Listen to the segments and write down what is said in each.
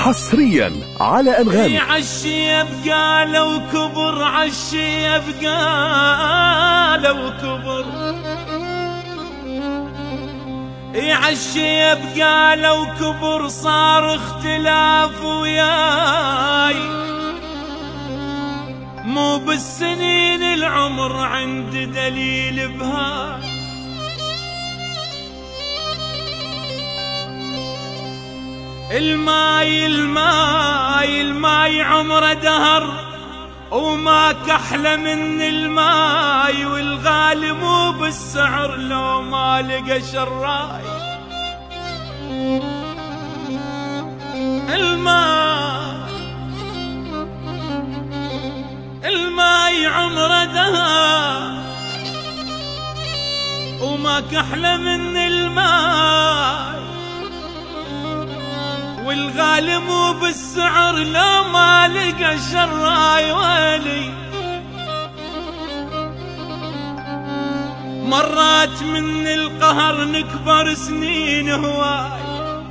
حصريا على أنغامي. عشي يبقى لو كبر، عشي يبقى لو كبر، عشي يبقى لو كبر، صار اختلاف وياي، مو بالسنين العمر عند دليل بهاي. الماي الماي الماي عمره دهر، وما كحله من الماي، والغالي مو بالسعر لو ما لقى شراي. الماي عمره دهر، وما كحله من الماي، والغالي مو بالسعر لو ما لقى شراي. ويلي مرات من القهر نكبر سنين هواي،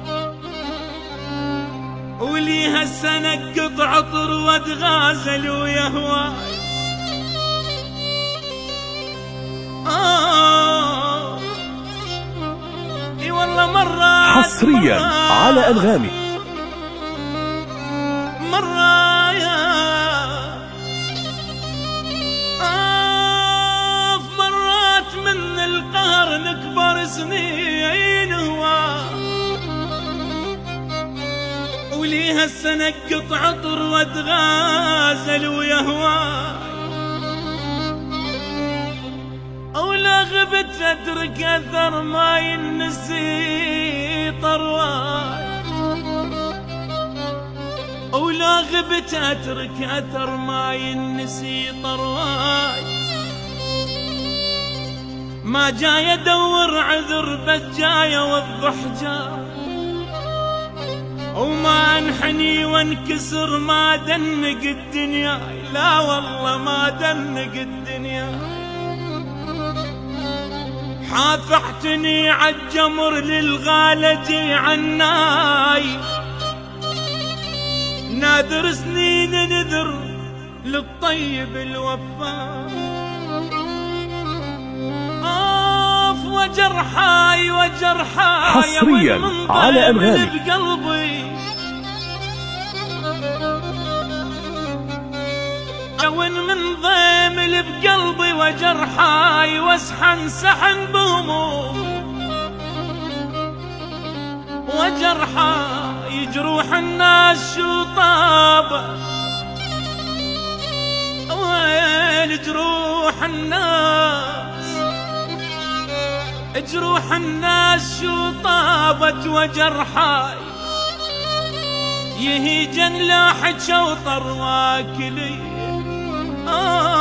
وليها السنة قطع عطر واتغازل ويا هواي. اي والله مرات حصريا على أنغامي. مرات من القهر نكبر سنين هواي، وليها السنة قطع عطر واتغازل ويا هواي. ولا غبت اترك اثر ما ينسي طرواي، ولا غبت اترك اثر ما ينسي طرواي. ما جاي ادور عذر بس جاي اوضح جاي، وما انحني وانكسر ما دنق الدنيا، لا والله ما دنق الدنيا. حافحتني عالجمر للغالجي عناي، نادر سنين نذر للطيب الوفاء. وجرحاي وجرحاي حصريا على أنغامي. بقلبي وين من ضيمل بقلبي، وجرحاي واسحن سحن بهموم، وجرحاي جروح الناس شو طابه، ويل جروح الناس، جروح الناس شو طابت. وجرحاي يهيجن لاحج شوطر واكلي.